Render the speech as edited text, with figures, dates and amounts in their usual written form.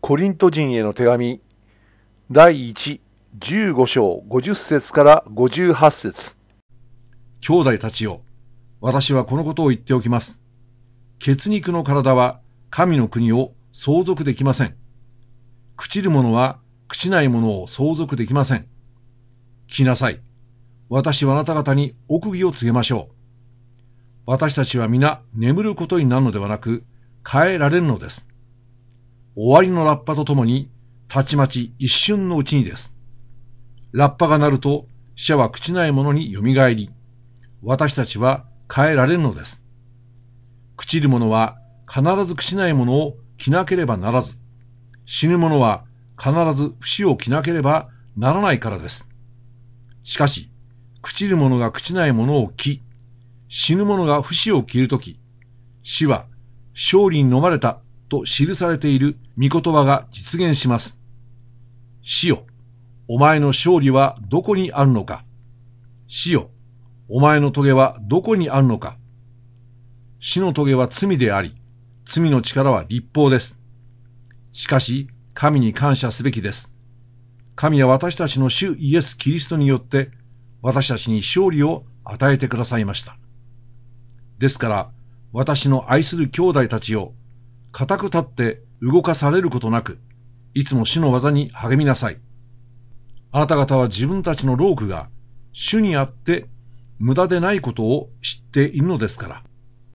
コリント人への手紙第1、15章50節から58節。 兄弟たちよ、私はこのことを言っておきます。血肉の体は神の国を相続できません。朽ちるものは朽ちないものを相続できません。聞きなさい。私はあなた方に奥義を告げましょう。私たちは皆眠ることになるのではなく、変えられるのです。終わりのラッパとともに、たちまち一瞬のうちにです。ラッパが鳴ると、死者は朽ちないものによみがえり、私たちは変えられるのです。朽ちるものは必ず朽ちないものを着なければならず、死ぬものは必ず不死を着なければならないからです。しかし、朽ちるものが朽ちないものを着、死ぬものが不死を着るとき、死は勝利に飲まれたと記されている御言葉が実現します。死よ、お前の勝利はどこにあるのか。死よ、お前の棘はどこにあるのか。死の棘は罪であり、罪の力は律法です。しかし、神に感謝すべきです。神は私たちの主イエス・キリストによって、私たちに勝利を与えてくださいました。ですから、私の愛する兄弟たちよ、固く立って動かされることなく、いつも主の技に励みなさい。あなた方は自分たちの労苦が主にあって無駄でないことを知っているのですから。